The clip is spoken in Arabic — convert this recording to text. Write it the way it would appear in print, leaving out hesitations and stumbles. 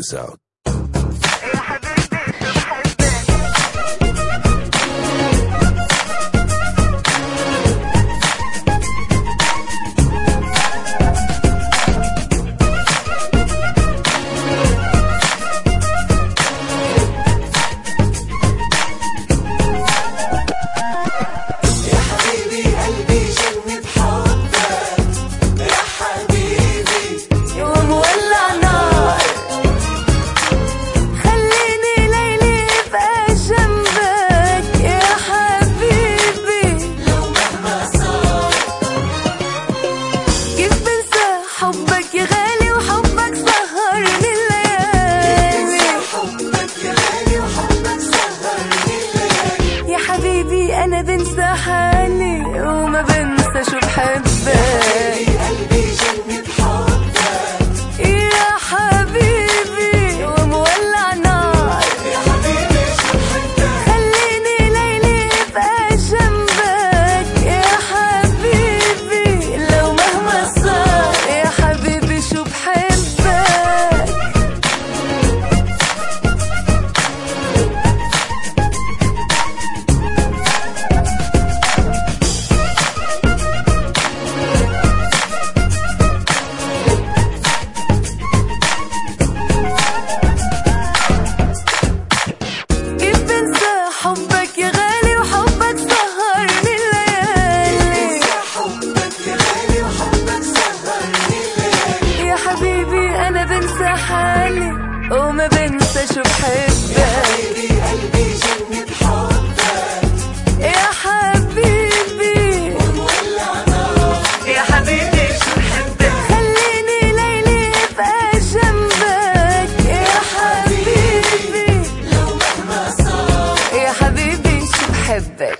this out. حبك يا غالي وحبك سهرني الليالي، حبك يا غالي وحبك سهرني الليالي. يا حبيبي أنا بنسى حالي وما بنسى شو بحبك، قلبي جنة حبك يا حبيبي ومولع نار. يا حبيبي شو بحبك، خليني ليلي ابقى جنبك يا حبيبي لو مهما صار. يا حبيبي شو بحبك، كيف بنسى حبك يا غالي وحبك سهرني الليالي، حبك يا غالي وحبك سهرني الليالي. يا حبيبي أنا بنسى حالي وما بنسى شو بحبك، يا حبيبي قلبي جنة حبك يا حبيبي ومولع نار. يا حبيبي شو بحبك، خليني ليلي ابقى جنبك يا حبيبي لو مهما صار. يا حبيبي شو بحبك.